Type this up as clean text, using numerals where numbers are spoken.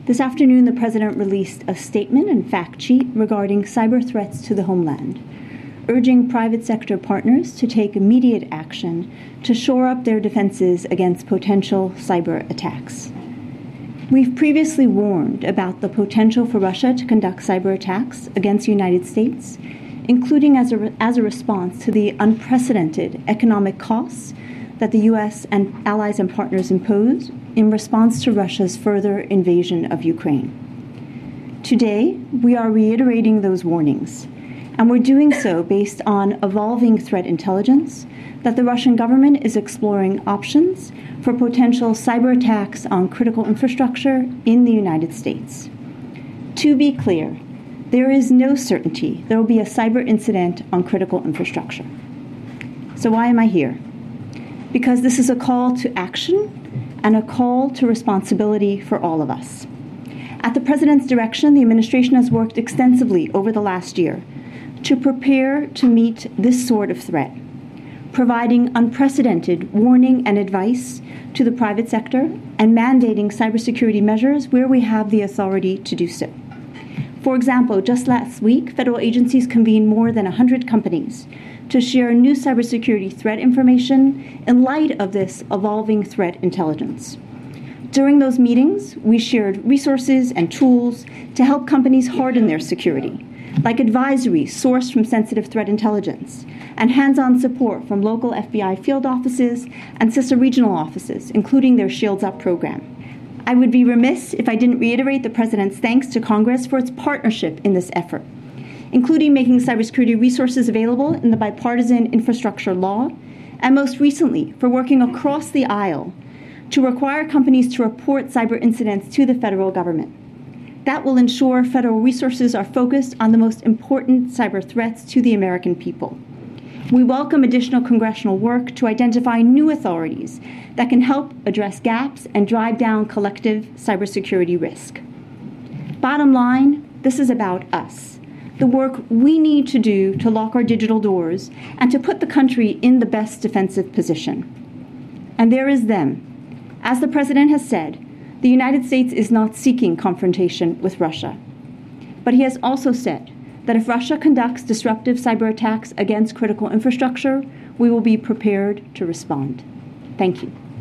This afternoon, the President released a statement and fact sheet regarding cyber threats to the homeland, urging private sector partners to take immediate action to shore up their defenses against potential cyber attacks. We've previously warned about the potential for Russia to conduct cyber attacks against the United States, including as a response to the unprecedented economic costs that the U.S. and allies and partners impose in response to Russia's further invasion of Ukraine. Today, we are reiterating those warnings, and we're doing so based on evolving threat intelligence that the Russian government is exploring options for potential cyber attacks on critical infrastructure in the United States. To be clear, there is no certainty there will be a cyber incident on critical infrastructure. So why am I here? Because this is a call to action and a call to responsibility for all of us. At the President's direction, the administration has worked extensively over the last year to prepare to meet this sort of threat, providing unprecedented warning and advice to the private sector and mandating cybersecurity measures where we have the authority to do so. For example, just last week, federal agencies convened more than 100 companies to share new cybersecurity threat information in light of this evolving threat intelligence. During those meetings, we shared resources and tools to help companies harden their security, like advisories sourced from sensitive threat intelligence, and hands-on support from local FBI field offices and CISA regional offices, including their Shields Up program. I would be remiss if I didn't reiterate the President's thanks to Congress for its partnership in this effort, including making cybersecurity resources available in the bipartisan infrastructure law, and most recently for working across the aisle to require companies to report cyber incidents to the federal government. That will ensure federal resources are focused on the most important cyber threats to the American people. We welcome additional congressional work to identify new authorities that can help address gaps and drive down collective cybersecurity risk. Bottom line, this is about us, the work we need to do to lock our digital doors and to put the country in the best defensive position. And there is them. As the President has said, the United States is not seeking confrontation with Russia. But he has also said that if Russia conducts disruptive cyber attacks against critical infrastructure, we will be prepared to respond. Thank you.